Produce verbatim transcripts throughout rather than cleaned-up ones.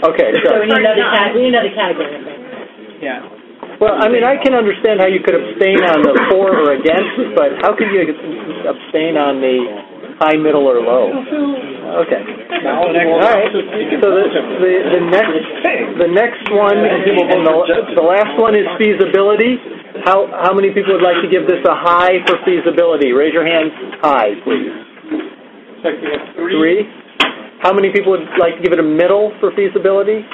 Okay. So we need another, cat- we need another category. Yeah. Well, I mean, I can understand how you could abstain on the for or against, but how can you abstain on the high, middle, or low? Okay. All right. So the, the, the next the next one, and the, the last one is feasibility. How how many people would like to give this a high for feasibility? Raise your hands high, please. Three. How many people would like to give it a middle for feasibility?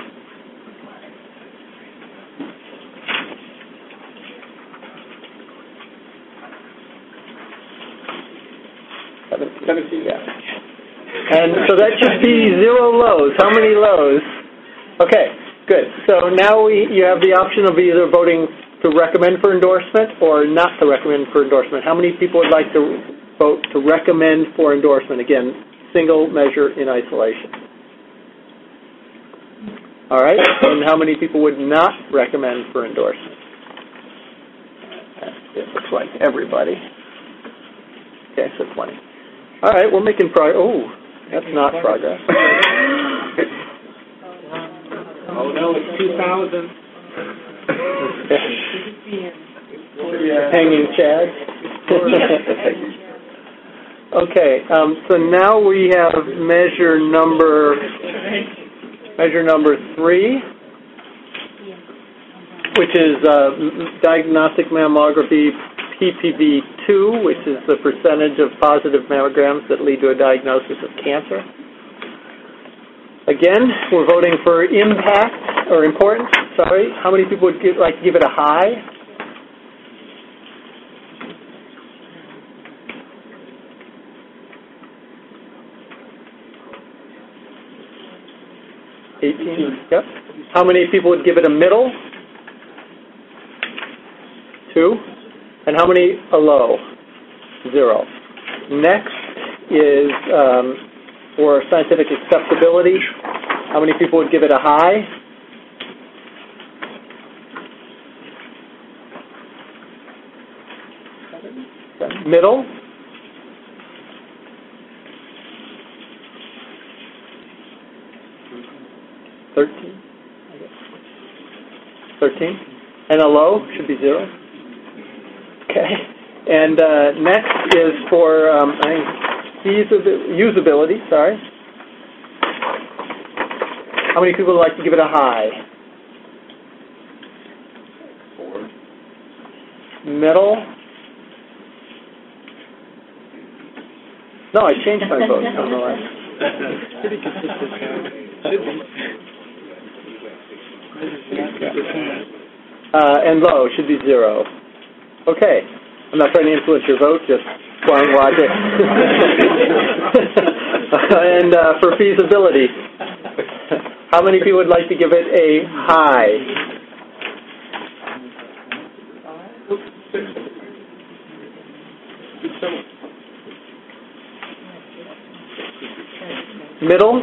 Seventeen, yeah. And so that should be zero lows. How many lows? Okay, good. So now we, you have the option of either voting to recommend for endorsement or not to recommend for endorsement. How many people would like to vote to recommend for endorsement? Again, single measure in isolation. All right, and how many people would not recommend for endorsement? It looks like everybody. Okay, so twenty. All right, we're making progress. Oh, that's not progress. Oh, no, it's two thousand. Hanging Chad. Okay, um, so now we have measure number measure number three, which is uh, diagnostic mammography P P V two, which is the percentage of positive mammograms that lead to a diagnosis of cancer. Again, we're voting for impact, or importance, sorry. How many people would give, like to give it a high? eighteen, yep. How many people would give it a middle? Two. And how many a low? Zero. Next is um, for scientific acceptability. How many people would give it a high? Middle? Thirteen? Thirteen? And a low should be zero. Okay. And uh, next is for um, usability, sorry. How many people would like to give it a high? Four. Middle? No, I changed my vote. I don't know why. Uh, and low should be zero. Okay. I'm not trying to influence your vote, just applying logic. And uh, for feasibility, how many people would like to give it a high? Middle?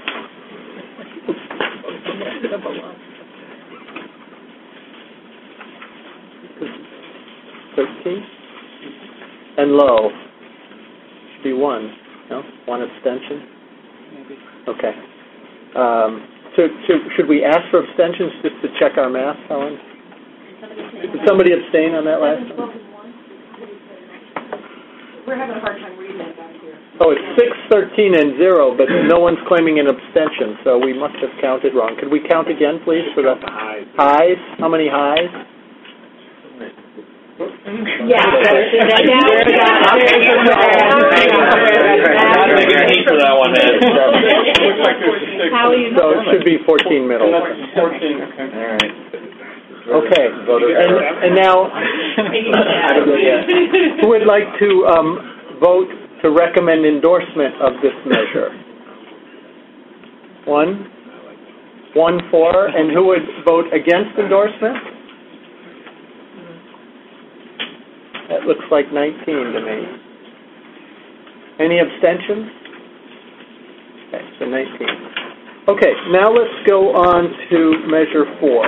Thirteen? And low? Should be one. No? One abstention? Okay. Um, so, so should we ask for abstentions just to check our math, Helen? Did somebody abstain on that last one? We're having a hard time reading that back here. Oh, it's six, thirteen, and zero, but no one's claiming an abstention, so we must have counted wrong. Could we count again, please, for the highs? Highs? How many highs? Yeah. For that one, man. So it should be fourteen middle. fourteen, okay. All right. Okay. And, and now, who would like to um, vote to recommend endorsement of this measure? One? One for, and who would vote against endorsement? That looks like nineteen to me. Any abstentions? Okay, so nineteen. Okay, now let's go on to measure four,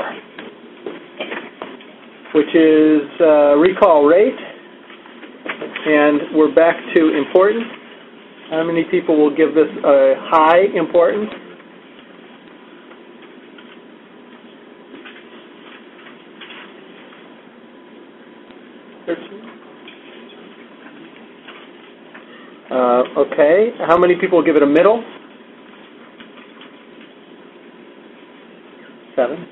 which is uh, recall rate. And we're back to importance. How many people will give this a high importance? Okay. How many people give it a middle? Seven.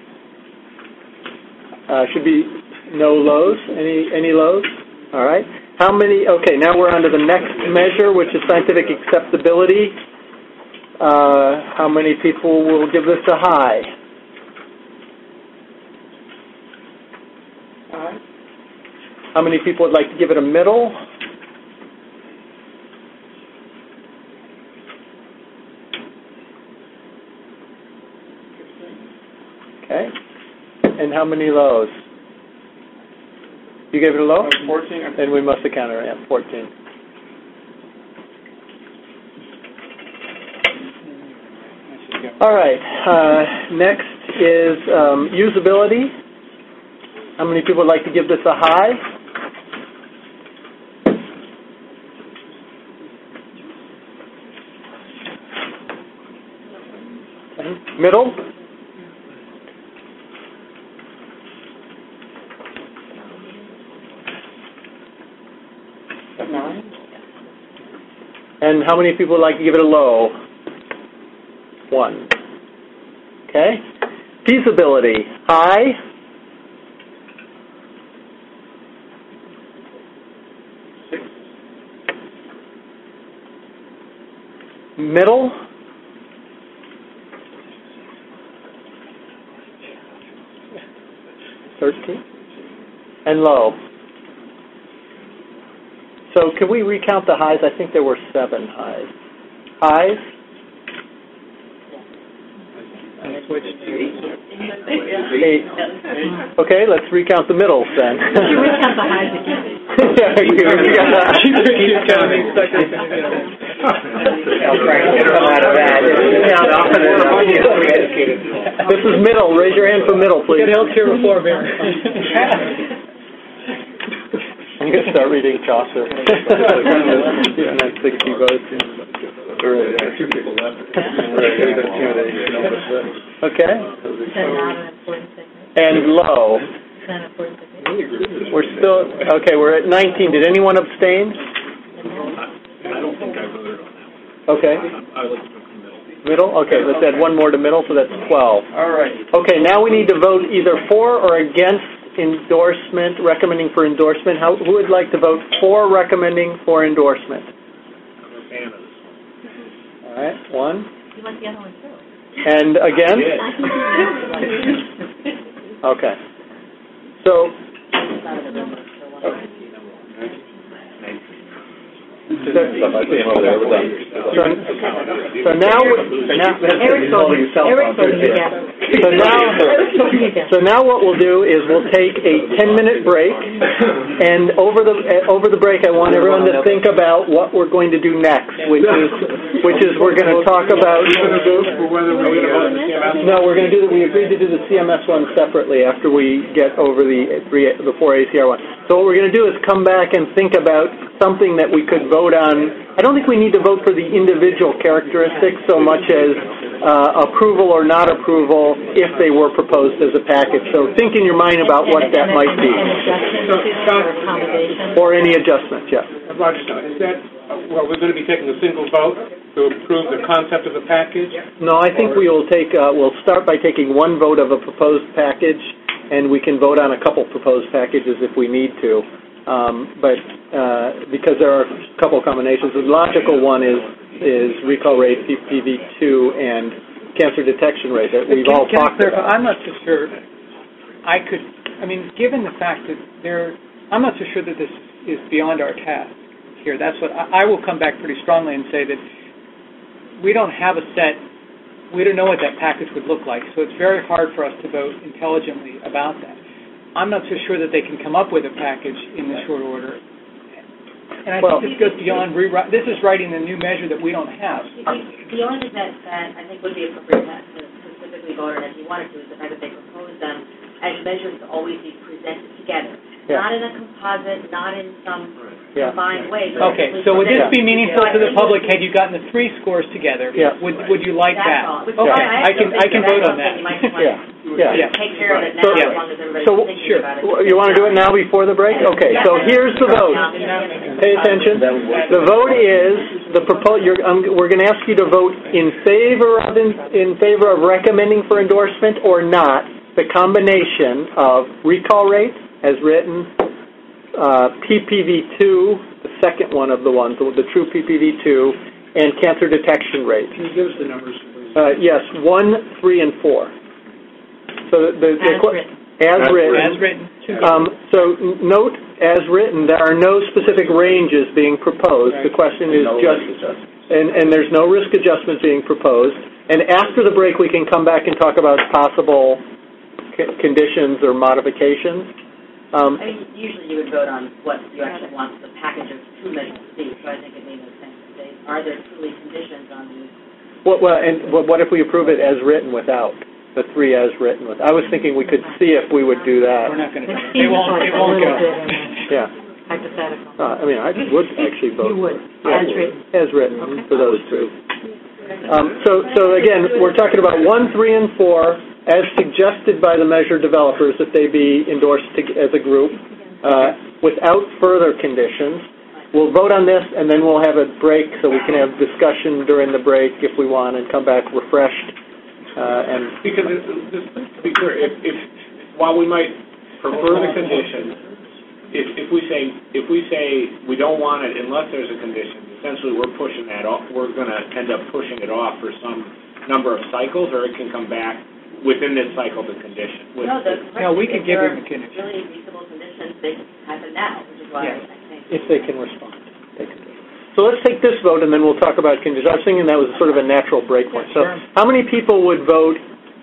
Uh, should be no lows. Any any lows? All right. How many? Okay. Now we're on to the next measure, which is scientific acceptability. Uh, how many people will give this a high? How many people would like to give it a middle? Okay. And how many lows? You gave it a low? fourteen. Then we must account it. Yeah, fourteen. All right. Uh, next is um, usability. How many people would like to give this a high? Middle? Nine. And how many people would like to give it a low? One. Okay. Feasibility. High. Six. Middle. Thirteen. And low. So can we recount the highs? I think there were seven highs. Highs? And switch to Eight. Okay, let's recount the middles then. You recount the highs again. Yeah, you got- Keep counting seconds. This is middle. Raise your hand for middle, please. Get healthcare reform here. I'm going to start reading Chaucer. Yeah, that's sixty votes. Two people left. Okay. Is that not an important segment? And low. Is that an important segment? We're still, okay, we're at nineteen. Did anyone abstain? I don't think I voted on that. Okay. I was in the middle. Middle? Okay, let's add one more to middle, so that's twelve. All right. Okay, now we need to vote either for or against endorsement, recommending for endorsement. How, who would like to vote for recommending for endorsement? I'm a fan of this one. All right, one. You want the other one too? And against? Okay. So, so, so now, now Eric voted. Eric voted against. So now, Eric voted against. so now what we'll do is we'll take a ten-minute break, and over the uh, over the break, I want everyone to think about what we're going to do next, which is which is we're going to talk about. No, we're going to do that. We agreed to do the C M S one separately after we get over the three the four A C R one. So what we're going to do is come back and think about something that we could vote on. I don't think we need to vote for the individual characteristics so much as uh, approval or not approval if they were proposed as a package. So think in your mind about what that might be. An adjustment or accommodation. Or any adjustment, yeah. Roger, is that, well, we're going to be taking a single vote to approve the concept of the package? No, I think we will take, uh, we'll start by taking one vote of a proposed package, and we can vote on a couple proposed packages if we need to. Um, but uh, because there are a couple combinations, the logical one is is recall rate, P P V two, and cancer detection rate that we've can, all can talked I clarify? about. I'm not so sure. I could, I mean, given the fact that there, I'm not so sure that this is beyond our task here. That's what I, I will come back pretty strongly and say that we don't have a set. We don't know what that package would look like, so it's very hard for us to vote intelligently about that. I'm not so sure that they can come up with a package in this short order. And I Well, think this goes beyond rewrite. This is writing a new measure that we don't have. The only thing that, that I think would be appropriate to specifically vote on, if you wanted to, is the fact that they propose them as measures to always be presented together. Yeah. Not in a composite, not in some Yeah. combined way. But Okay, simply so would this presented. be meaningful So I to the think public it's- had you gotten the three scores together? Yeah. Would Would you like That's that? all. Which Okay, I- I I can still I think can that vote that's on that. something you might want Yeah. to Yeah. Yeah. Take care of it now, So- as long as everybody's So, thinking about it. you want to do it now before the break? Okay, so here's the vote. Pay attention. The vote is, the propo, you're, um, we're going to ask you to vote in favor of, in, in favor of recommending for endorsement or not the combination of recall rate as written, uh, P P V two, the second one of the ones, the, the true P P V two, and cancer detection rate. Can you give us the numbers, please? Uh, yes, one, three, and four. So the, the, the As que- written. As written. As written. Um, so n- note, as written, there are no specific ranges being proposed. The question is just, and, and there's no risk adjustment being proposed. And after the break, we can come back and talk about possible c- conditions or modifications. Um, I mean, usually you would vote on what you actually want the package of two measures to be, so I think it made no sense to say, are there truly conditions on these? what, well, and what, what if we approve it as written without the three as written? With I was thinking we could see if we would do that. We're not going to, It it seems won't, like it a won't little go. bit in a Yeah. hypothetical. Uh, I mean, I would actually vote. You would, Yeah. as written. As written Okay. for those two. Um, so, so again, we're talking about one, three, and four as suggested by the measure developers if they be endorsed to, as a group uh, without further conditions. We'll vote on this, and then we'll have a break so we can have discussion during the break if we want, and come back refreshed. Uh, and Because, it- just to be clear, if, if, while we might prefer the condition, if, if we say, if we say we don't want it unless there's a condition, essentially we're pushing that off, we're going to end up pushing it off for some number of cycles, or it can come back within this cycle to condition. With- No, the, No, we could if give there them a are condition. really reasonable conditions, they can happen now, which is why Yeah. I think. if they can respond. They can do it. So let's take this vote, and then we'll talk about conditions. I was thinking that was sort of a natural break point. So Sure. how many people would vote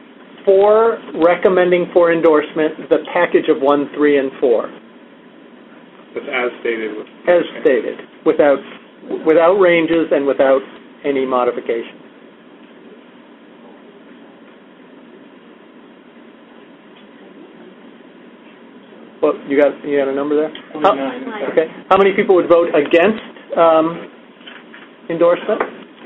for recommending for endorsement the package of one, three, and four, Just as stated. with- as stated, without without ranges and without any modification? Well, you got you got a number there? How, okay. How many people would vote against um, endorsement?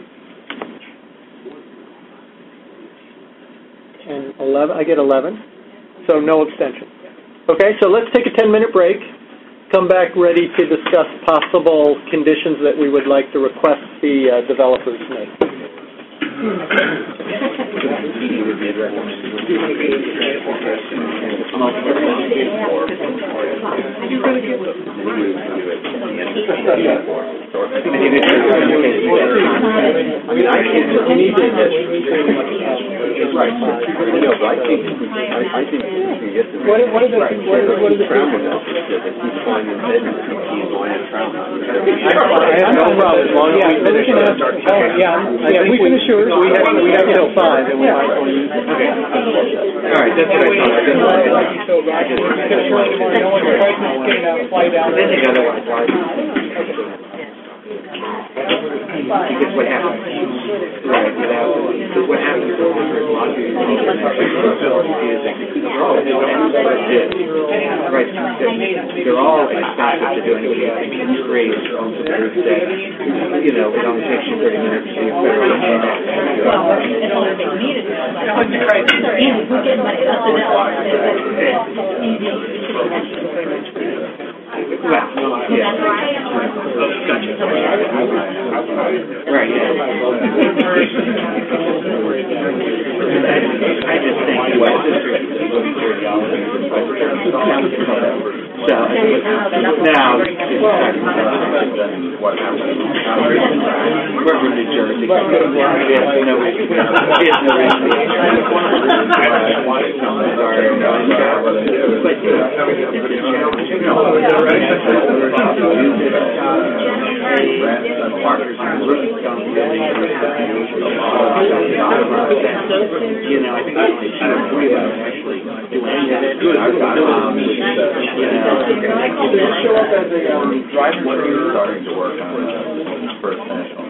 And eleven. I get eleven. So no abstention. Okay. So let's take a ten-minute break. Come back ready to discuss possible conditions that we would like to request the uh, developers make. I mean, I think we need to, right, you know, I think, I, I think we can get the. What are- what are the- what are the- what are the- Trauma now, because they keep finding that he's on a trauma. I have no problem as long as Yeah, we but we finish can ours. have, oh, yeah, yeah, we finish yours. We have we have till five, and we Yeah. might want to use. Okay. All right, that's what I thought. I didn't like it. I just- No one's pregnant, getting a flight out. Then you gotta apply. Because what happens, right, without, because what happens is a lot of these is, they're all, right, they're all expensive to do, and you can create homes that, you know, it only takes you thirty minutes to do Well, yeah. Gotcha. Right, yeah. I just think, well, so, now, what happened? We're from New Jersey. We have no, we have no you know, I think it's only two or three of us actually do any of it. Um, you know, what are you starting to work on the first national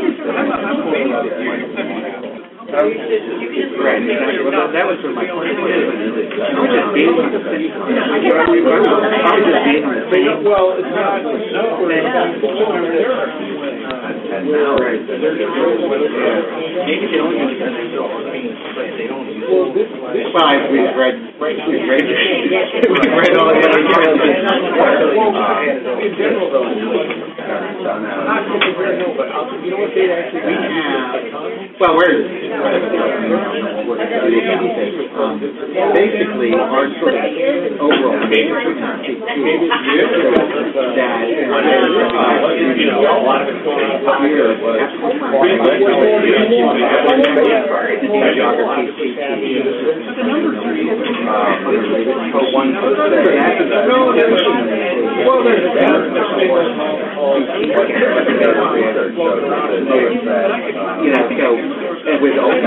right, exactly. Well, that, that was sort of my point. I was just being on the fence. I was just being on the fence. Well, it's not, no, And now, right, maybe they don't use it. They don't use it. Well, I, we've read, we've read, we've read all the other In general, though, not in general, but I'll- you know what they actually we have, well, we're, um, basically, our sort of overall major that, uh, you know, a lot of it's going on here, well, there's you know, so, and with all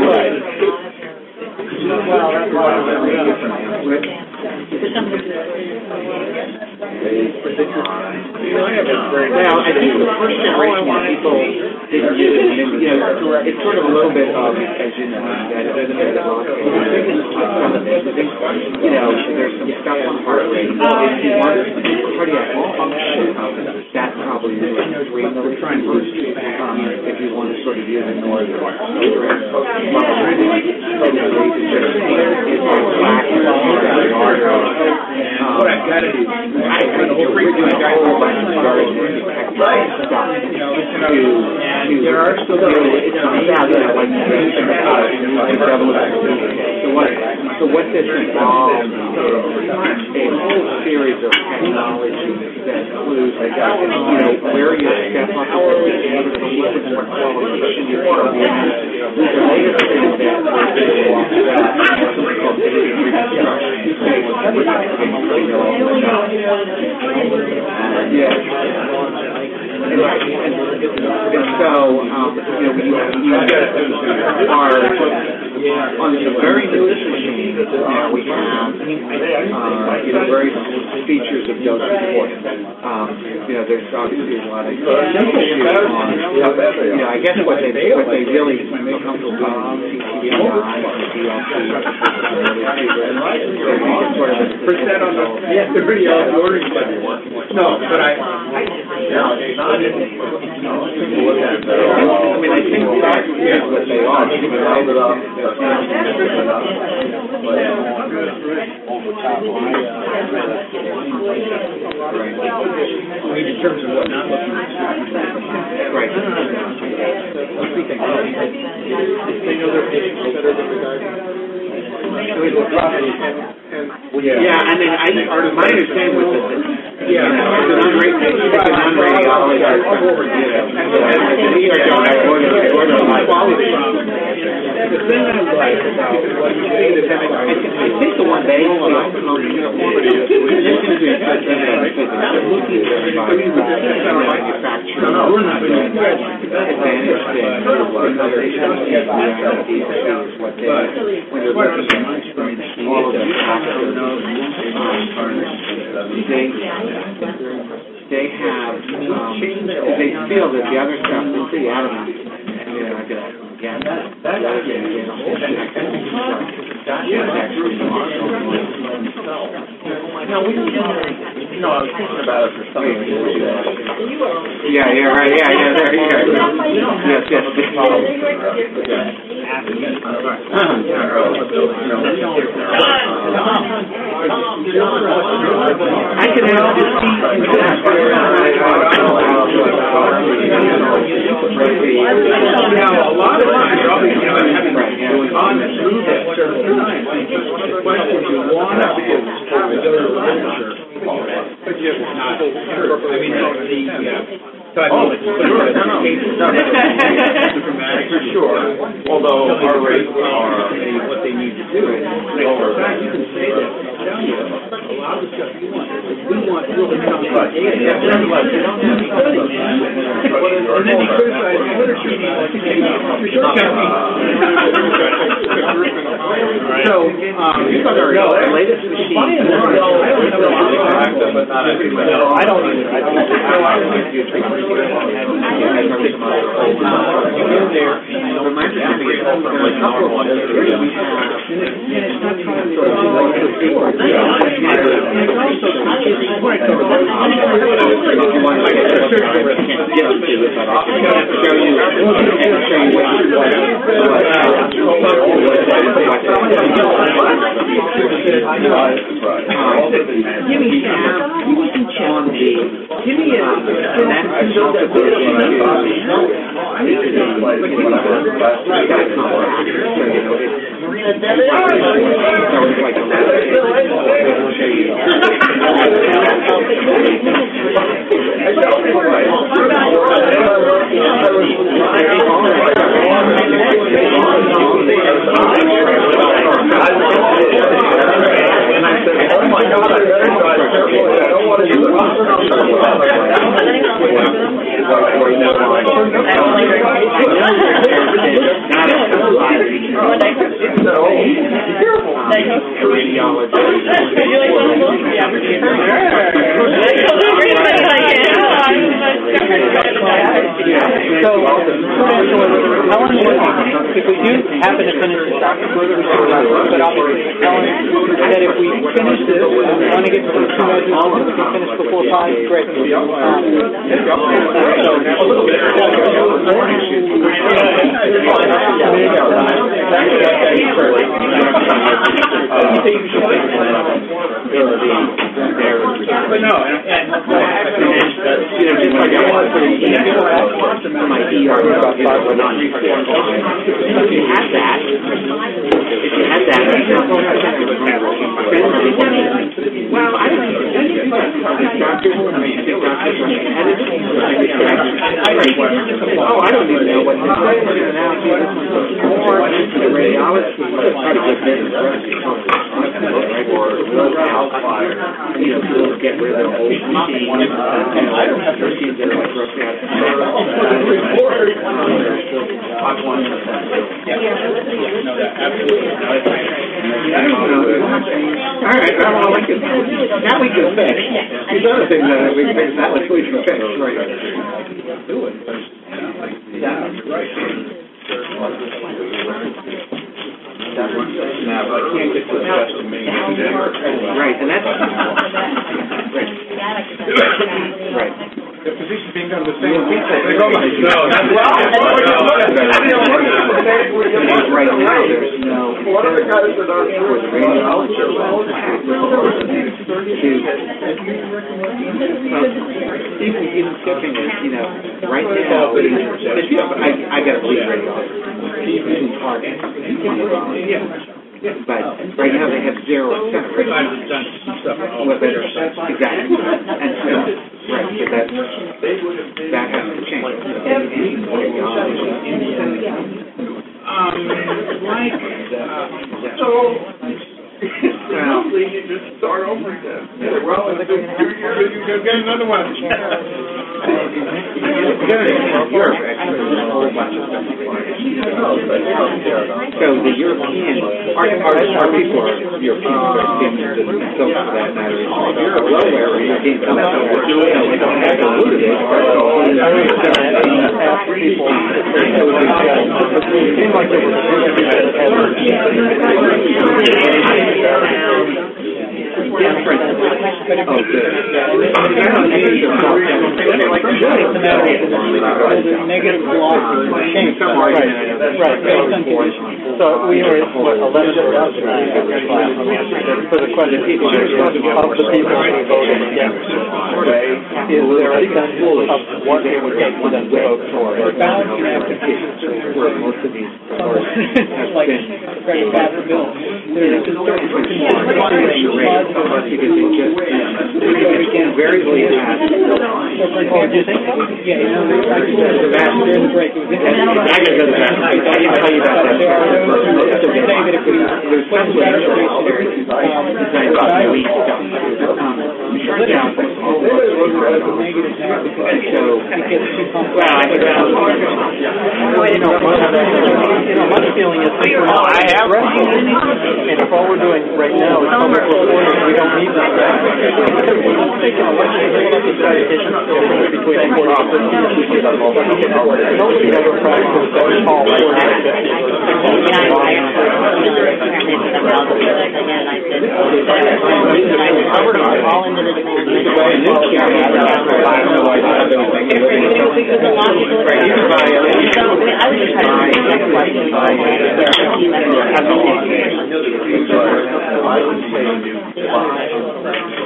well, I think the first generation of people didn't use it, you know, it's sort of a little bit of, as you know, that you know, there's some stuff on heart rate. If you want cardiac function, that probably is like three milligrams. Um, if you want to sort of use a northern what I've got to do. I think you're really doing a whole bunch of very stuff to, to, there are still, it's not that, like, so what, so what this involves is a whole series of technologies that include, you know, where you step up to the little bit more qualification you can be in. The latest thing that we're doing is something called yeah. And, and so, um, you know, you, you are on the very newest machine now we have, uh, you know, very features of dose support. Um, you know, there's obviously a lot of simple issues on, you know, I guess what they, what they really feel comfortable with is C T I and D L P. Sort of a percent on the, yeah, the video, the ordering button. No, but I, I, no, it's not. I mean, I think that is what they are. We determine what not looking at. Right. They know their patients better than regarding. Yeah, I mean, I, my understanding was that, Yeah. you know, the non-radiologist, the non-radiologist, you know, The thing I like about what you say is having, I think the one they feel comfortable with is not looking by manufacturer. No, no, we're not. Advantage thing, what they, when you're looking at all of the factors, they, they have, um, they feel that the other stuff is pretty adamant. You know, I guess, again, that is, you know, No, we, you know, I was thinking about it for some reason. Yeah, yeah, right, yeah, yeah, there, yeah. Yes, yes. I can help you see. Now, a lot of times, you know, having gone through that several times, the questions you want to ask is the literature, but just not sure. I mean, the, uh, so I mean, sure, no, no, for sure, although our rates are what they need to do. In fact, you can say that, a lot of the stuff you want, we want really complex data. And then you criticize the literature. So, um, You got our latest machine. I don't even, I don't But my understanding is that a couple of years we have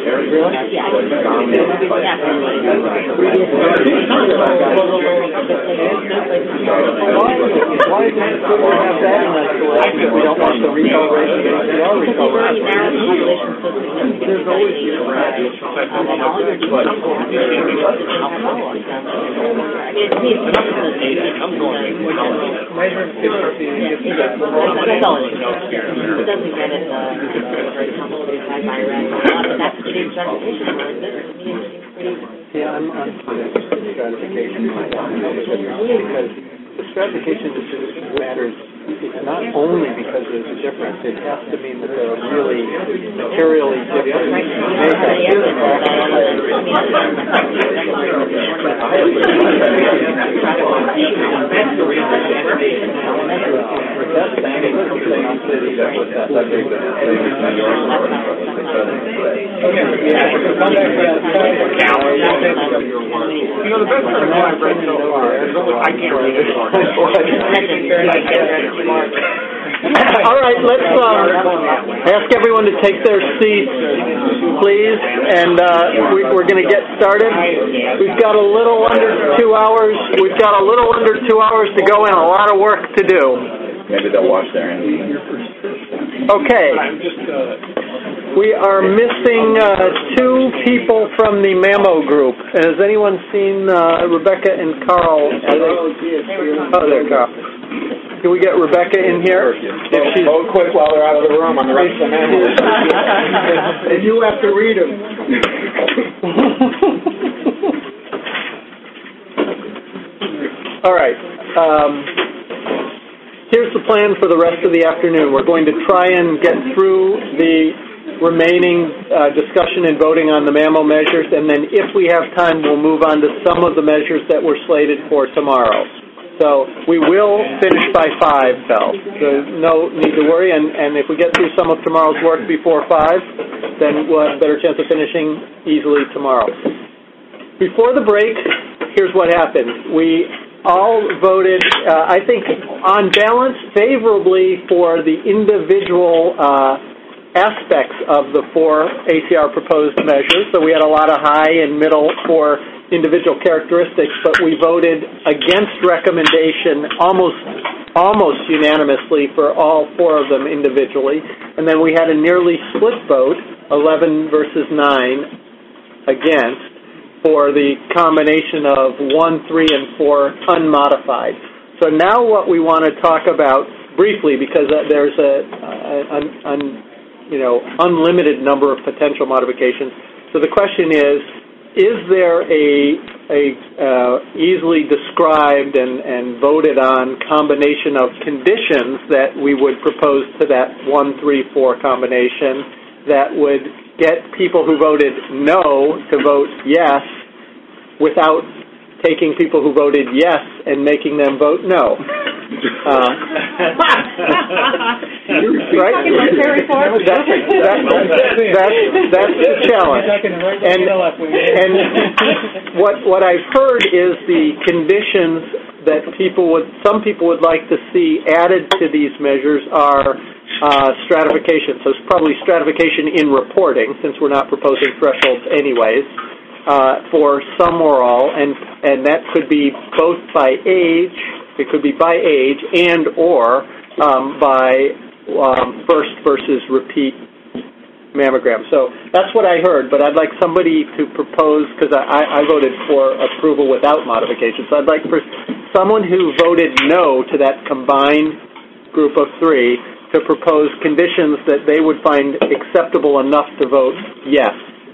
Yeah. Why is it good to have that in isolation if we don't want the recall rate of A C R recall rate? There's always Measure efficiency. It doesn't get it, uh, very complicated by virus. That's the big stratification word. This is pretty. Yeah, I'm on stratification because the stratification matters. It's not only because there's a difference. It has to mean that they're really materially different. You know, the best article I've read so far, I can't read it. All right, let's uh, ask everyone to take their seats, please, and uh, we, we're going to get started. We've got a little under two hours. We've got a little under two hours to go and a lot of work to do. Maybe they'll wash their hands. Okay. We are missing uh, two people from the MAMO group. Has anyone seen uh, Rebecca and Carl? Are they, oh, there, Carl. Can we get Rebecca in here? If she's, Vote quick while they're out of the room on the rest of the memo. And you have to read them. All right. Um, here's the plan for the rest of the afternoon. We're going to try and get through the remaining uh, discussion and voting on the MAMO measures, and then if we have time, we'll move on to some of the measures that were slated for tomorrow. So we will finish by five, though. So no need to worry, and, and if we get through some of tomorrow's work before five, then we'll have a better chance of finishing easily tomorrow. Before the break, here's what happened. We all voted, uh, I think, on balance, favorably for the individual uh, aspects of the four A C R proposed measures. So we had a lot of high and middle for individual characteristics, but we voted against recommendation almost almost unanimously for all four of them individually. And then we had a nearly split vote, eleven versus nine, against, for the combination of one, three, and four unmodified. So now what we want to talk about briefly, because uh, there's a, a, a, a you know unlimited number of potential modifications. So the question is, is there a, a uh, easily described and, and voted on combination of conditions that we would propose to that one, three, four combination that would get people who voted no to vote yes without taking people who voted yes and making them vote no? Uh, right? That's, that, that, that, that's the challenge. And, and what what I've heard is the conditions that people would, some people would like to see added to these measures are uh, stratification. So it's probably stratification in reporting, since we're not proposing thresholds anyways, uh, for some or all, and and that could be both by age. It could be by age and or um, by um, first versus repeat mammogram. So that's what I heard, but I'd like somebody to propose, because I, I voted for approval without modification, so I'd like for someone who voted no to that combined group of three to propose conditions that they would find acceptable enough to vote yes.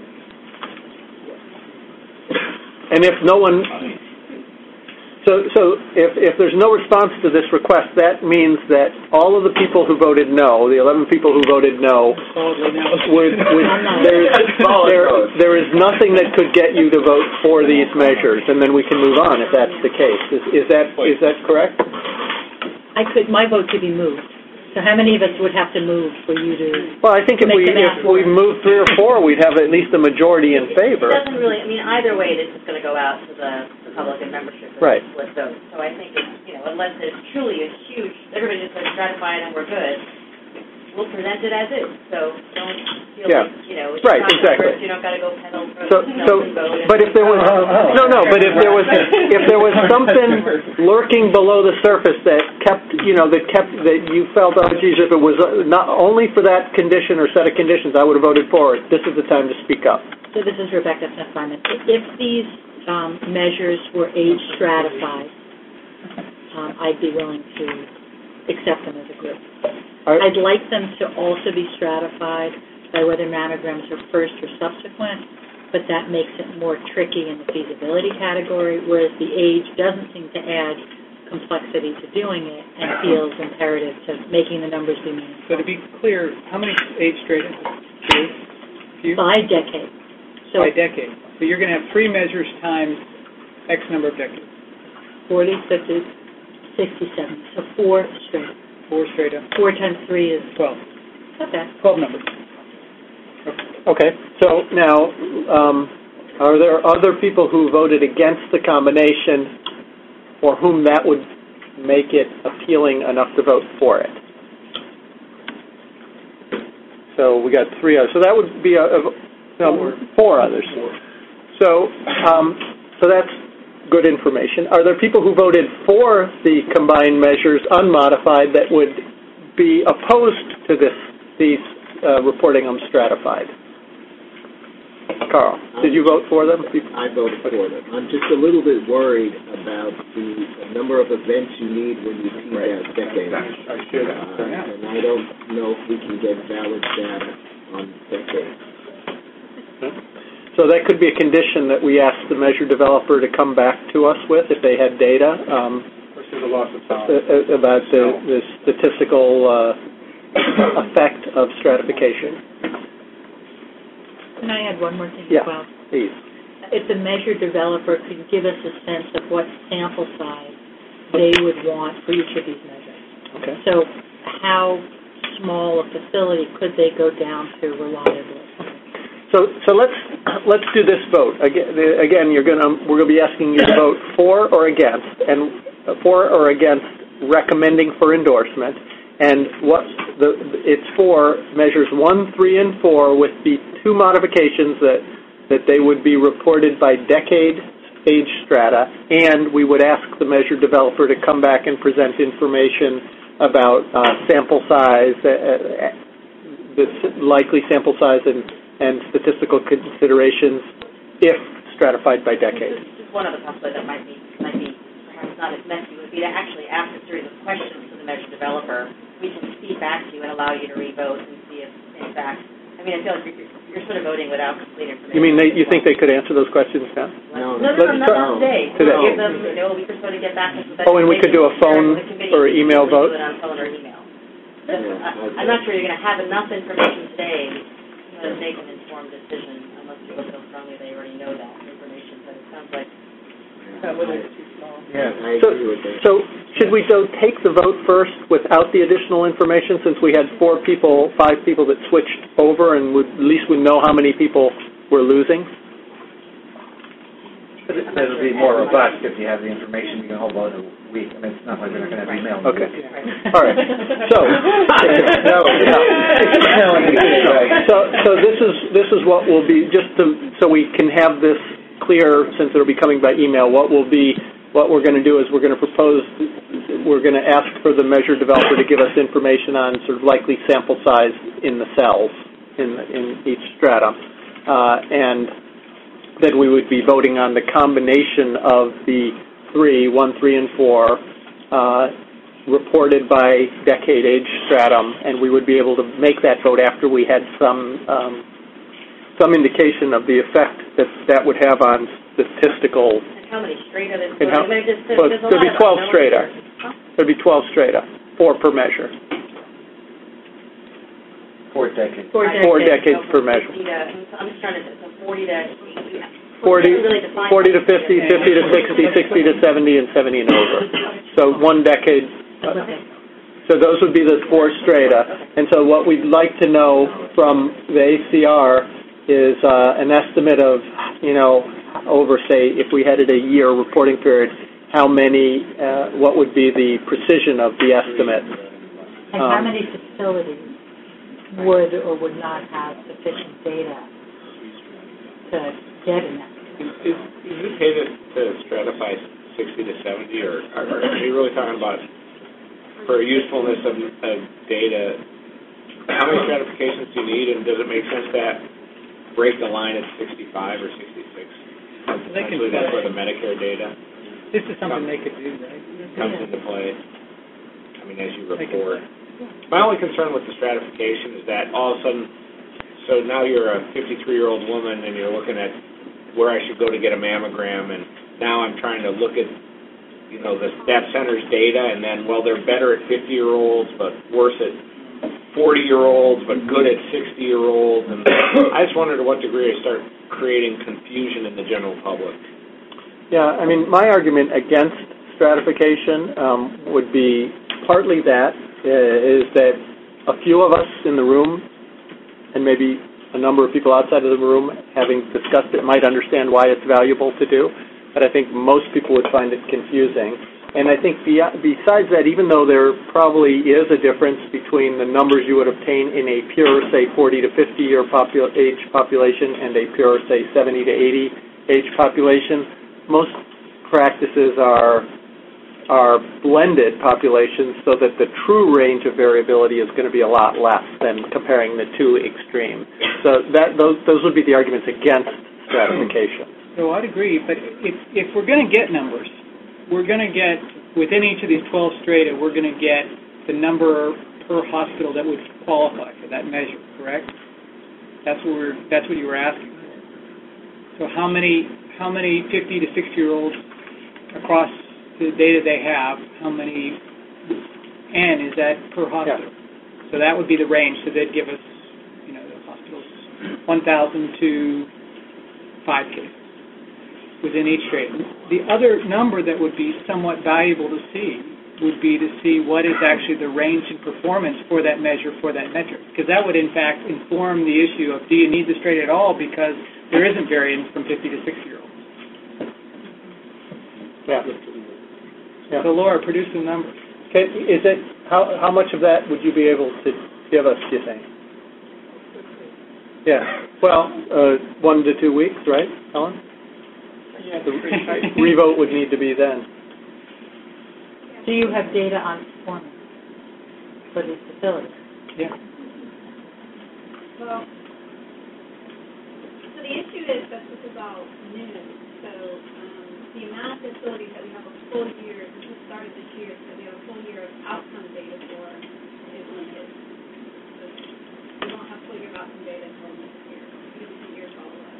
And if no one... So, so if, if there's no response to this request, that means that all of the people who voted no, the eleven people who voted no, would, would there, there, there is nothing that could get you to vote for these measures, and then we can move on if that's the case. Is, is that is that correct? I could, my vote could be moved. So how many of us would have to move for you to? Well, I think if we if we move three or four, we'd have at least a majority in favor. It doesn't really, I mean, either way, this is going to go out to the, the public and membership. Right. Split vote. So I think it's, you know, unless there's truly a huge, everybody's just going to stratify it and we're good, we'll present it as is, so don't feel Yeah. like, you know, it's Right, not exactly. first, you don't gotta go pedal for So, so, but if there was, no, no, but if there was, if there was something lurking below the surface that kept, you know, that kept, that you felt, oh geez, if it was not only for that condition or set of conditions, I would have voted for it, this is the time to speak up. So this is Rebecca Smith-Simon. If these um, measures were age stratified, um, I'd be willing to accept them as a group. Are- I'd like them to also be stratified by whether mammograms are first or subsequent, but that makes it more tricky in the feasibility category, whereas the age doesn't seem to add complexity to doing it and feels imperative to making the numbers be meaningful. So to be clear, how many age strata? Two? Few? By decade. So By decade. So you're going to have three measures times X number of decades. forty, fifty, sixty, seventy. So four straight. Four strata. Four times three is Twelve. okay. Twelve numbers. Okay, so now, um, are there other people who voted against the combination for whom that would make it appealing enough to vote for it? So we got three others. So that would be a, a no, four others. So, um, so that's good information. Are there people who voted for the combined measures unmodified that would be opposed to this, these uh, reporting them stratified? Carl, did you vote for them? I voted for them. I'm just a little bit worried about the number of events you need when you tease out decades. I should have. Uh, and I don't know if we can get valid data on decades. So that could be a condition that we ask the measure developer to come back to us with if they had data um, Versus a loss of power. uh, about the, the statistical uh, effect of stratification. Can I add one more thing Yeah, as well? please. If the measure developer could give us a sense of what sample size they would want for each of these measures. Okay. So how small a facility could they go down to reliably? So, so let's let's do this vote again. Again, you're gonna we're gonna be asking you to vote for or against, and for or against recommending for endorsement. And what the it's for measures one, three, and four with the two modifications that that they would be reported by decade age strata, and we would ask the measure developer to come back and present information about uh, sample size, uh, the likely sample size, and and statistical considerations if stratified by decade. Just one other possibility that might be, might be perhaps not as messy would be to actually ask a series of questions to the measure developer. We can feed back to you and allow you to re-vote and see if, in fact, I mean, I feel like you're, you're sort of voting without complete information. You mean they, you think they could answer those questions now? No, no, no, no, not today. Today. We'll give them, you know, we just want to get back to the Oh, and we could do a phone or email vote? Do it on phone or email. Just, I, I'm not sure you're going to have enough information today to make an informed decision, unless you look so strongly they already know that information, but it sounds like That was too small. Yeah, I So, agree with that. so should we though take the vote first without the additional information, since we had four people, five people that switched over, and would, at least we know how many people we're losing? It'll be more robust if you have the information. You can hold on a week. I mean, it's not like they're not going to have email. in a Okay. week. All right. So, no, no. So, so this is this is what will be, just to, so we can have this clear, since it'll be coming by email. What will be what we're going to do is we're going to propose, we're going to ask for the measure developer to give us information on sort of likely sample size in the cells in in each stratum, uh, and then we would be voting on the combination of the three, one, three, and four, uh, reported by decade age stratum, and we would be able to make that vote after we had some um, some indication of the effect that that would have on statistical. And how many strata there's And how, I mean, there's, there's, well, there's a there'd be lot twelve of them. strata. Huh? There'd be twelve strata, four per measure. Four decades. Four Four decades. decades So per from measure. fifty to, I'm just trying to, so forty to, forty, really define forty to what fifty, it is. fifty to sixty, sixty to seventy, and seventy and over. So one decade. Uh, so those would be the four strata. And so what we'd like to know from the A C R is uh, an estimate of, you know, over, say, if we had it a year reporting period, how many, uh, what would be the precision of the estimate? And how Um, many facilities would or would not have sufficient data to get an estimate. Is, is, is it okay to, to stratify sixty to seventy, or, or are you really talking about, for usefulness of, of data, how many stratifications do you need, and does it make sense to break the line at sixty-five or sixty-six? Essentially, that's where the Medicare data This is something they could do, right? comes into play. I mean, as you report. My only concern with the stratification is that all of a sudden, so now you're a fifty-three-year-old woman and you're looking at where I should go to get a mammogram, and now I'm trying to look at, you know, the that center's data, and then, well, they're better at fifty-year-olds, but worse at forty-year-olds, but good at sixty-year-olds, and I just wonder to what degree I start creating confusion in the general public. Yeah, I mean, my argument against stratification um, would be partly that, uh, is that a few of us in the room, and maybe a number of people outside of the room, having discussed it, might understand why it's valuable to do, but I think most people would find it confusing. And I think be, besides that, even though there probably is a difference between the numbers you would obtain in a pure, say, forty to fifty year popul- age population and a pure, say, seventy to eighty age population, most practices are are blended populations so that the true range of variability is going to be a lot less than comparing the two extremes. So that those those would be the arguments against stratification. So I'd agree, but if if we're going to get numbers, we're going to get, within each of these twelve strata, we're going to get the number per hospital that would qualify for that measure, correct? That's what we're that's what you were asking. So how many how many fifty to sixty year olds across the data they have, how many N is that per hospital? Yeah. So that would be the range. So they'd give us, you know, the hospitals one thousand to five cases within each strata. The other number that would be somewhat valuable to see would be to see what is actually the range in performance for that measure, for that metric. Because that would, in fact, inform the issue of, do you need the strata at all, because there isn't variance from fifty to sixty year olds. Yeah. Yeah. So Laura, produce the numbers. Okay, is it, how how much of that would you be able to give us, do you think? Yeah, well, uh, one to two weeks, right, Ellen? Yeah. The revote would need to be then. Do you have data on performance for these facilities? Yeah. Well, so the issue is that this is all new, so um, the amount of facilities that we have a full year, this just started this year, so we have a full year of outcome data for is limited. So we don't have full year of outcome data until next year, because it's a year follow-up.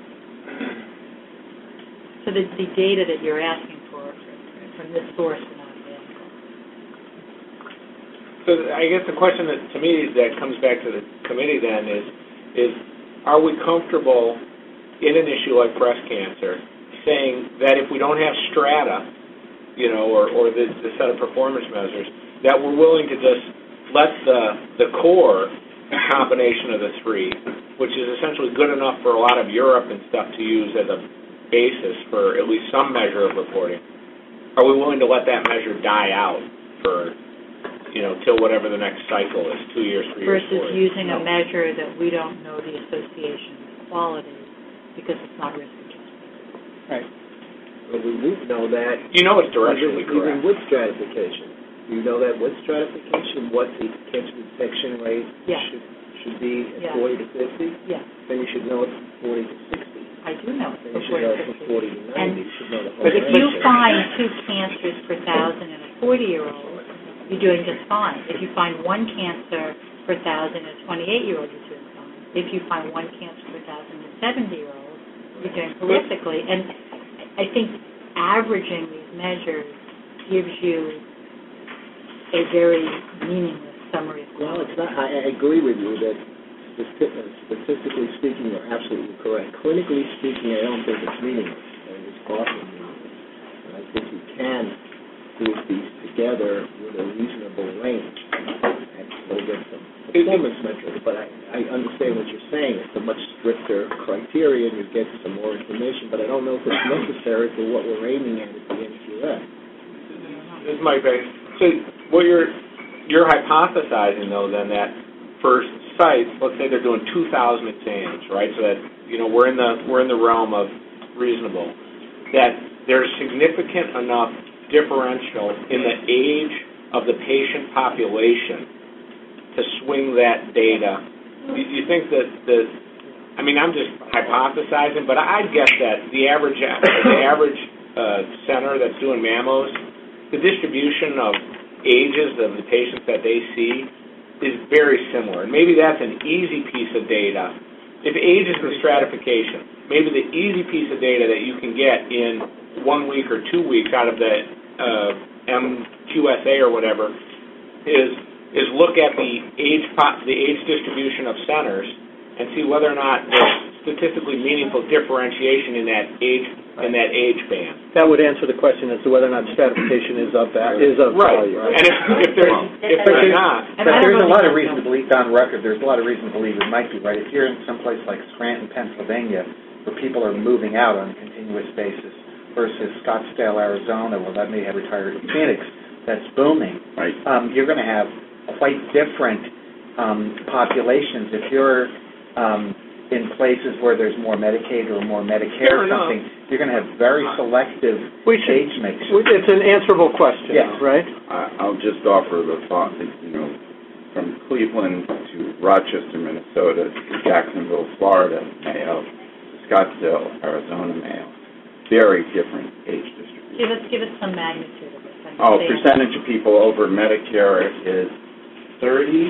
So the, the data that you're asking for from this source are not available. So I guess the question that, to me, that comes back to the committee then is, is are we comfortable in an issue like breast cancer saying that if we don't have strata, you know, or, or the, the set of performance measures, that we're willing to just let the, the core combination of the three, which is essentially good enough for a lot of Europe and stuff to use as a basis for at least some measure of reporting, are we willing to let that measure die out for, you know, till whatever the next cycle is, two years, three years, versus four years? using a measure that we don't know the association with quality because it's not risk adjusted. Right. But we would know that. You know it's directionally even, correct. Even with stratification. You know that with stratification, what the cancer detection rate Yeah. should should be at Yeah. forty to fifty? Yeah, Then you should know it's from forty to sixty. I do know Then you it's should know before from fifty. forty to ninety. And You should know the whole But if you range. find two cancers per thousand in a forty-year-old, you're doing just fine. If you find one cancer per thousand in a twenty-eight-year-old, you're doing fine. If you find one cancer per thousand in a seventy-year-old, you're doing horrifically. And I think averaging these measures gives you a very meaningless summary of Well, quality. it's not. I, I agree with you that stati- statistically speaking, you're absolutely correct. Clinically speaking, I don't think it's meaningless, and it's often meaningless. And I think you can group these together with a reasonable range and still get some performance metrics. But I, I understand what you're saying. It's a much stricter criteria, and you get some more information. But I don't know if it's necessary for what we're aiming at at the N Q S. This might be, so what you're, you're hypothesizing, though, then, that for sites, let's say they're doing two thousand exams, right? So that, you know, we're in the we're in the realm of reasonable. That there's significant enough differential in the age of the patient population to swing that data. Do you think that the, I mean, I'm just hypothesizing, but I'd guess that the average the average uh, center that's doing mammos, the distribution of ages of the patients that they see is very similar. And maybe that's an easy piece of data. If age is the stratification, maybe the easy piece of data that you can get in one week or two weeks out of the uh, M Q S A or whatever is is look at the age the age distribution of centers and see whether or not there's statistically meaningful differentiation in that age in that age band. That would answer the question as to whether or not stratification is of that is of right. value. And if, if there's if there's not, but there's a lot of reason to believe on record. There's a lot of reason to believe it might be right. If you're in some place like Scranton, Pennsylvania, where people are moving out on a continuous basis, versus Scottsdale, Arizona, where that may have retired Phoenix, that's booming. Right. Um, you're going to have quite different um, populations. If you're um, in places where there's more Medicaid or more Medicare or something, you're going to have very selective we should, age mixes. It's an answerable question, yes. right? I- I'll just offer the thought that, you know, from Cleveland to Rochester, Minnesota, to Jacksonville, Florida, Mayo, to Scottsdale, Arizona, Mayo, very different age distribution. Give us, give us some magnitude of it. Oh, percentage of people over Medicare is thirty,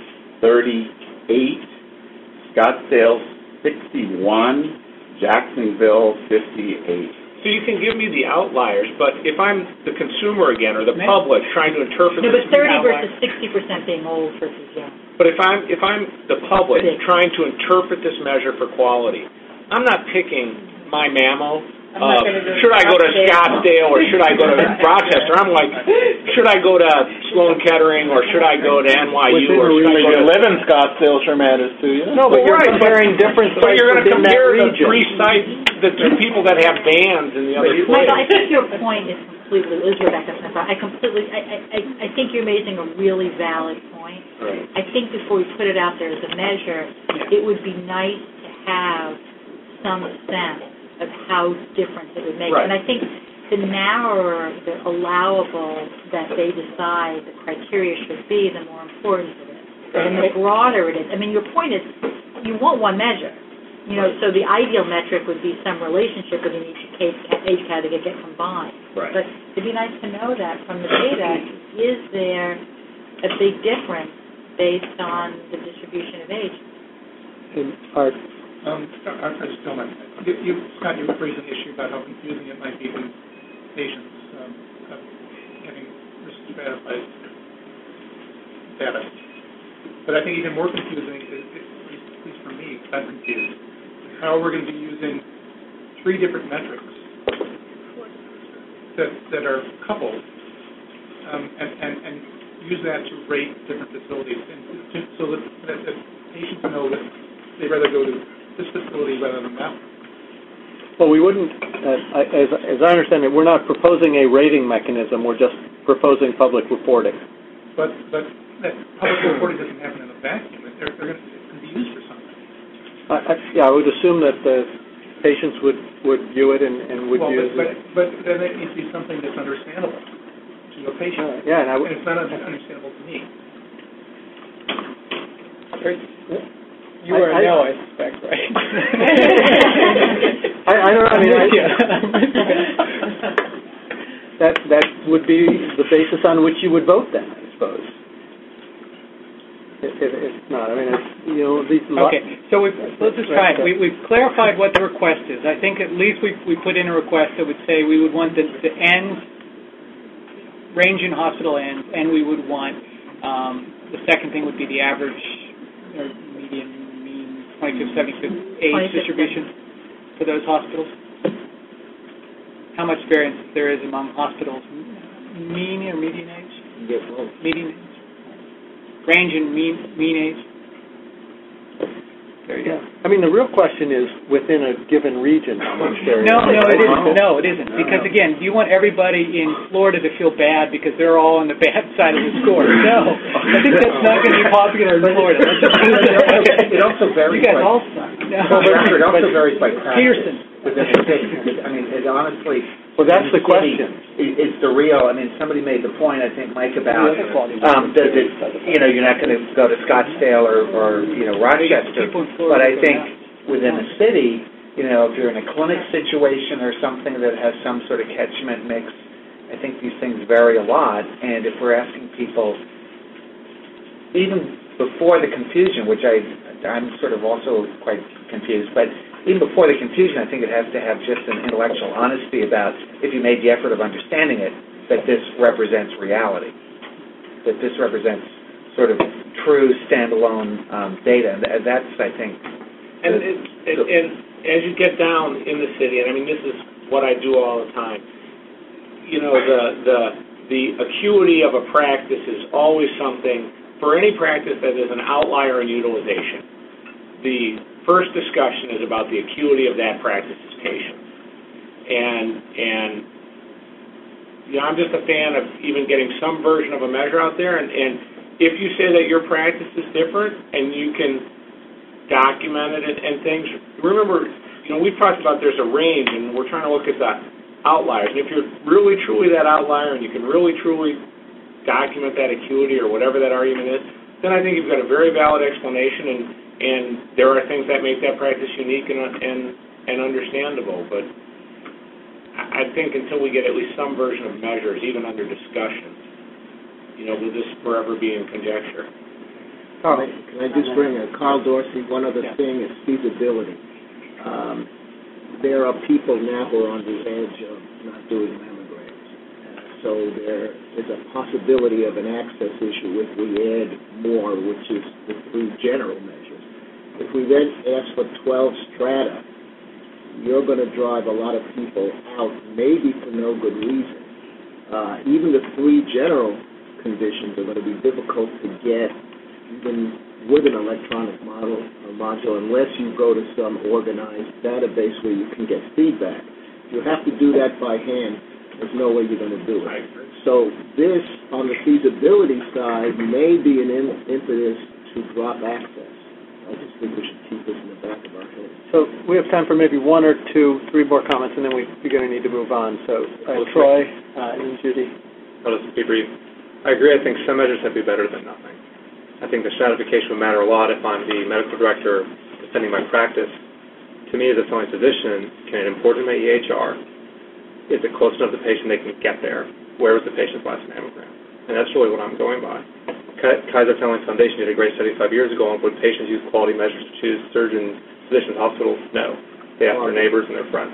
thirty-eight, Scottsdale sixty-one, Jacksonville fifty-eight. So you can give me the outliers, but if I'm the consumer again or the public trying to interpret no, this, but thirty versus sixty percent being old versus young. but if I'm if I'm the public trying to interpret this measure for quality, I'm not picking my mammo. Uh, should I go to Scottsdale or should I go to Rochester? I'm like, should I go to Sloan Kettering or should I go to N Y U or should I go to live in Scottsdale sure matters to you. No, but you're right, comparing but, different but sites you're going to within that compare the region. three sites, the two people that have bands in the other place. Michael, I think your point is completely, is Rebecca Smith, I completely, I, I, I think you're raising a really valid point. Right. I think before we put it out there as a measure, it would be nice to have some sense of how different it would make. Right. And I think the narrower, the allowable that they decide the criteria should be, the more important it is. And the broader it is. I mean, your point is, you want one measure. You know, so the ideal metric would be some relationship within each case, age category get combined. Right. But it'd be nice to know that from the data, is there a big difference based on the distribution of age? And Art, Um, I I just don't know. You, you, Scott, you raised an issue about how confusing it might be to patients um, of having risk stratified data. But I think even more confusing is, at least for me, because I'm confused, is how we're going to be using three different metrics that that are coupled, um, and, and, and use that to rate different facilities, and to, so that, that, that patients know that they'd rather go to this facility rather than that. well, we wouldn't, uh, as, as I understand it, we're not proposing a rating mechanism, we're just proposing public reporting. But but that public reporting doesn't happen in a vacuum. They're, they're gonna, it can be used for something. I, I, yeah, I would assume that the patients would, would view it and, and would well, use but, it. but, but then it needs to be something that's understandable to a patient. Uh, yeah, and I would, And it's not understandable to me. You are I, I, now, I suspect, right? I, I don't know, I mean, I, that, that would be the basis on which you would vote then, I suppose. If, if, if not, I mean, it's, you know, these... Okay, so we've, let's just try it. We, we've clarified what the request is. I think at least we we put in a request that would say we would want the, the ends, range in hospital ends, and we would want, um, the second thing would be the average, or median, mean, twenty-fifth, seventy-fifth age distribution for those hospitals. How much variance there is among hospitals, mean or median age? Get both. Median age. Range in mean, mean age. there yet. I mean, the real question is within a given region how much there is. No, no, it isn't. No, it isn't. Because again, do you want everybody in Florida to feel bad because they're all on the bad side of the score? No, I think that's not going to be popular in Florida. It also varies You guys by, all suck. No. it also varies by practice Pearson. within the city. I mean, it honestly. Well, that's in the city question. i- Is the real, I mean, somebody made the point, I think, Mike, about, um, does it, you know, you're not going to go to Scottsdale or, or, you know, Rochester. People in Florida But I go think nuts. within the city, you know, if you're in a clinic situation or something that has some sort of catchment mix, I think these things vary a lot. And if we're asking people, even before the confusion, which I, I'm sort of also quite confused, but even before the confusion, I think it has to have just an intellectual honesty about, if you made the effort of understanding it, that this represents reality, that this represents sort of true standalone um, data. And that's, I think, And, and, and, and as you get down in the city, and I mean, this is what I do all the time, you know, the, the, the acuity of a practice is always something, for any practice that is an outlier in utilization, the first discussion is about the acuity of that practice's patients. And, and you know, I'm just a fan of even getting some version of a measure out there, and, and if you say that your practice is different and you can document it and, and things, remember, you know, we've talked about there's a range, and we're trying to look at the outliers. And if you're really, truly that outlier, and you can really, truly document that acuity or whatever that argument is, then I think you've got a very valid explanation, and, and there are things that make that practice unique and, and, and understandable. But I think until we get at least some version of measures, even under discussion, you know, will this forever be in conjecture? Carl, can I just bring a Carl Dorsey? One other thing is feasibility. Um, there are people now who are on the edge of not doing mammograms. Uh, so there is a possibility of an access issue if we add more, which is the three general measures. If we then ask for twelve strata, you're going to drive a lot of people out, maybe for no good reason. Uh, even the three general conditions are going to be difficult to get, even with an electronic model or module, unless you go to some organized database where you can get feedback. You have to do that by hand. There's no way you're going to do it. So this, on the feasibility side, may be an im- impetus to drop access. I just think we should keep this in the back of our heads. So we have time for maybe one or two, three more comments, and then we, we're going to need to move on. So uh, Troy uh, and then Judy. I'll just be brief. I agree. I think some measures have to be better than nothing. I think the stratification would matter a lot if I'm the medical director defending my practice. To me, as a family physician, can it import in my E H R? Is it close enough to the patient they can get there? Where was the patient's last mammogram? And that's really what I'm going by. Kaiser Family Foundation did a great study five years ago on would patients use quality measures to choose surgeons, physicians, hospitals? No. They asked their neighbors and their friends.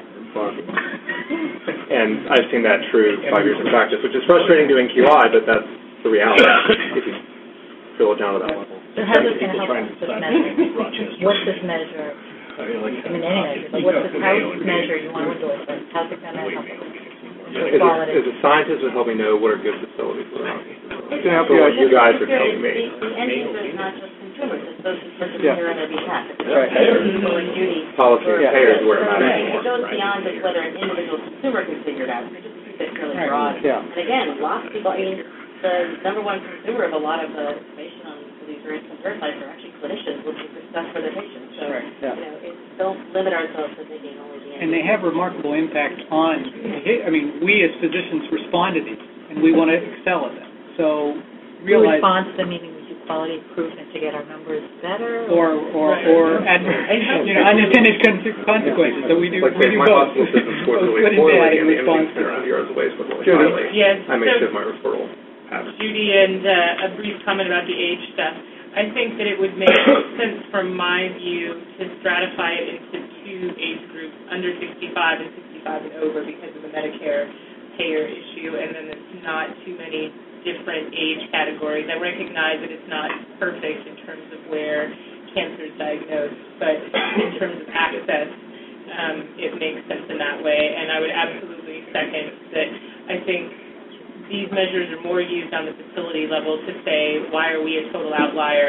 And I've seen that true five years of practice, which is frustrating doing Q I, but that's the reality if you drill it down to that level. So how is it going to help us with measure? What's this measure? I mean, any measure, but what's this, how's this measure you want to endorse it? How's it going to help us? As a, as a scientist, it would help me know what are good facilities what are not good facilities. So what you guys are telling me. The end user is not just consumers, it's those who purchase Yeah. here on their behalf. It's Right. people and duty. Policy and payers where it matters Right. more. It goes beyond just whether an individual consumer can figure it out. We just keep it really broad. Yeah. And again, lots of people, I mean, the number one consumer of a lot of the information on these various parasites are actually clinicians looking for stuff for their patients. So, Right. Yeah. you know, it, don't limit ourselves to thinking only the end. And they have remarkable impact on, I mean, we as physicians respond to these, and we want to excel at them. So We realize, respond to them, meaning we do quality improvement to get our numbers better? or, or, or, ad- you know, unintended con- consequences. So we do, Like we if do my both. hospital system scores Both really good and poorly bad in and the response imaging center around here has waste with really Judy. highly, Yes, I may so shift my referral habits. Judy, and uh, a brief comment about the age stuff. I think that it would make sense from my view to stratify it into two age groups, under sixty-five and sixty-five and over, because of the Medicare payer issue, and then there's not too many different age categories. I recognize that it's not perfect in terms of where cancer is diagnosed, but in terms of access, um, it makes sense in that way. And I would absolutely second that. I think these measures are more used on the facility level to say, why are we a total outlier?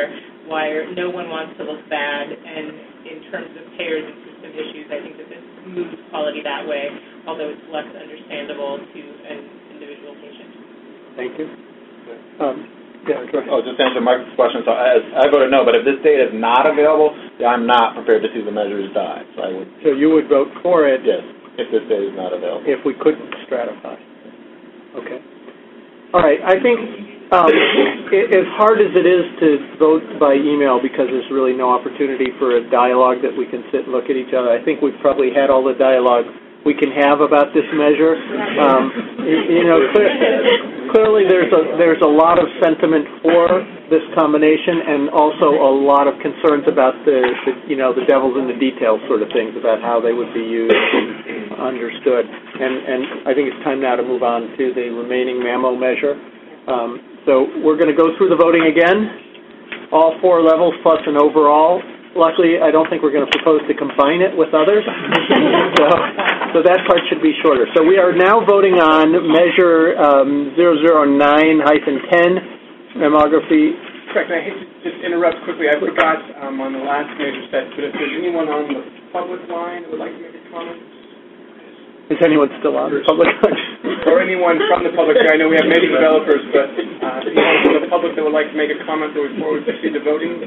wire. No one wants to look bad, and in terms of payers and system issues, I think that this moves quality that way, although it's less understandable to an individual patient. Thank you. Um, yeah, go ahead. Oh, just to answer Mike's question, so I, I voted no, but if this data is not available, yeah, I'm not prepared to see the measures die. So I would. So you would vote for it? Yes, if this data is not available. If we couldn't stratify. Okay. All right. I think um, it, as hard as it is to vote by email because there's really no opportunity for a dialogue that we can sit and look at each other, I think we've probably had all the dialogue we can have about this measure. Um, you, you know, clear, clearly there's a there's a lot of sentiment for this combination, and also a lot of concerns about the, the you know the devil's in the details sort of things about how they would be used and understood. And and I think it's time now to move on to the remaining MAMO measure. Um, so we're going to go through the voting again, all four levels plus an overall. Luckily, I don't think we're going to propose to combine it with others, so, so that part should be shorter. So we are now voting on measure um, zero zero nine dash ten, mammography. Correct. I hate to just interrupt quickly. I forgot um, on the last measure set, but if there's anyone on the public line who would like to make a comment? Is anyone still on the public line? Or anyone from the public? I know we have many developers, but uh, anyone from the public that would like to make a comment before we proceed to voting?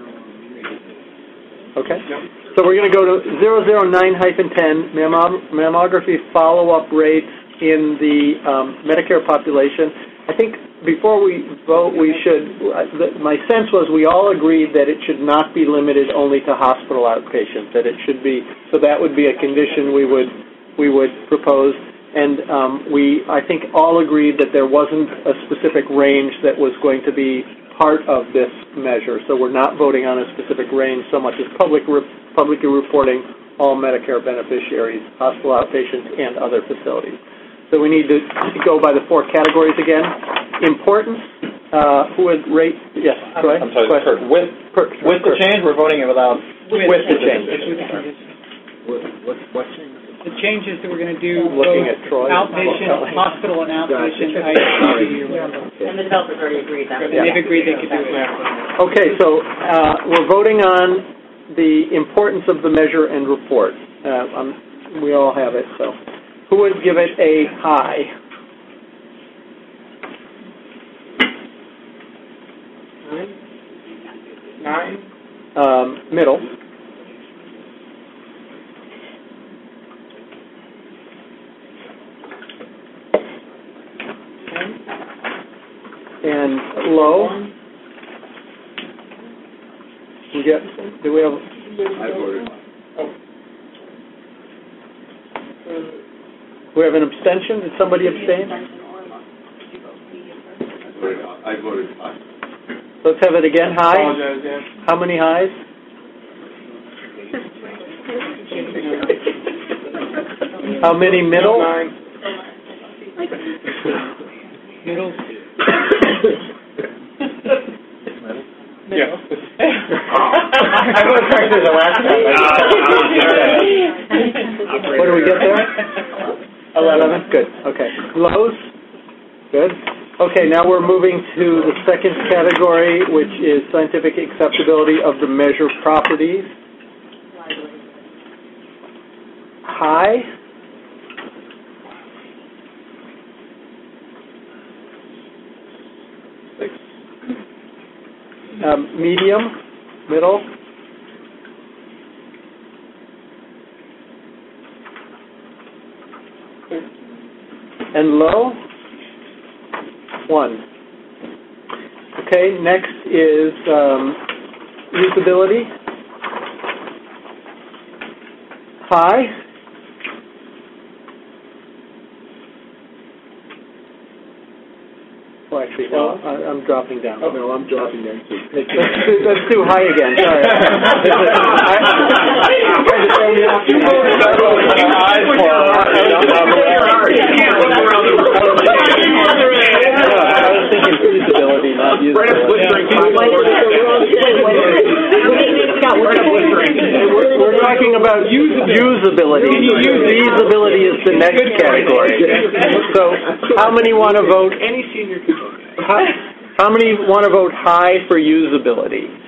Okay. No. So we're going to go to zero zero nine dash ten, mammography follow-up rates in the um, Medicare population. I think before we vote, we should, uh, my sense was we all agreed that it should not be limited only to hospital outpatients, that it should be, so that would be a condition we would, we would propose. And um, we, I think, all agreed that there wasn't a specific range that was going to be part of this measure. So we're not voting on a specific range so much as public re- publicly reporting all Medicare beneficiaries, hospital outpatients, and other facilities. So we need to go by the four categories again. Importance, uh, who would rate, yes, go ahead. I'm sorry, Kurt, with, Kurt, with the change, we're voting it without? With, with the change. What, what, what change? The changes that we're going to do, Looking both at Troy. outpatient, hospital, and outpatient, I see. And the developers already agreed that. And they've agreed they could do it. Okay, so uh, we're voting on the importance of the measure and report. Uh, um, we all have it, so. Who would give it a high? Nine? Um, middle. And low. We get, do we have? I voted. We have an abstention? Did somebody abstain? I voted aye. Let's have it again. High? Apologize, yeah. How many highs? How many middle? Nine. Middle. Yeah. I voted for actually the last time. What do we get there? Eleven. Good. Okay. Lows. Good. Okay, now we're moving to the second category, which is scientific acceptability of the measure properties. High. Six. Um, medium. Middle. And low. One. Okay, next is um, usability. High. Oh, actually, no, I, I'm dropping down. Oh, no, I'm dropping down too. Let's do, let's do high again. Sorry. I was thinking usability, not usability. We're, we're talking about usability. Usability is the next category. So, how many want to vote? Any senior can vote. How, how many want to vote high for usability?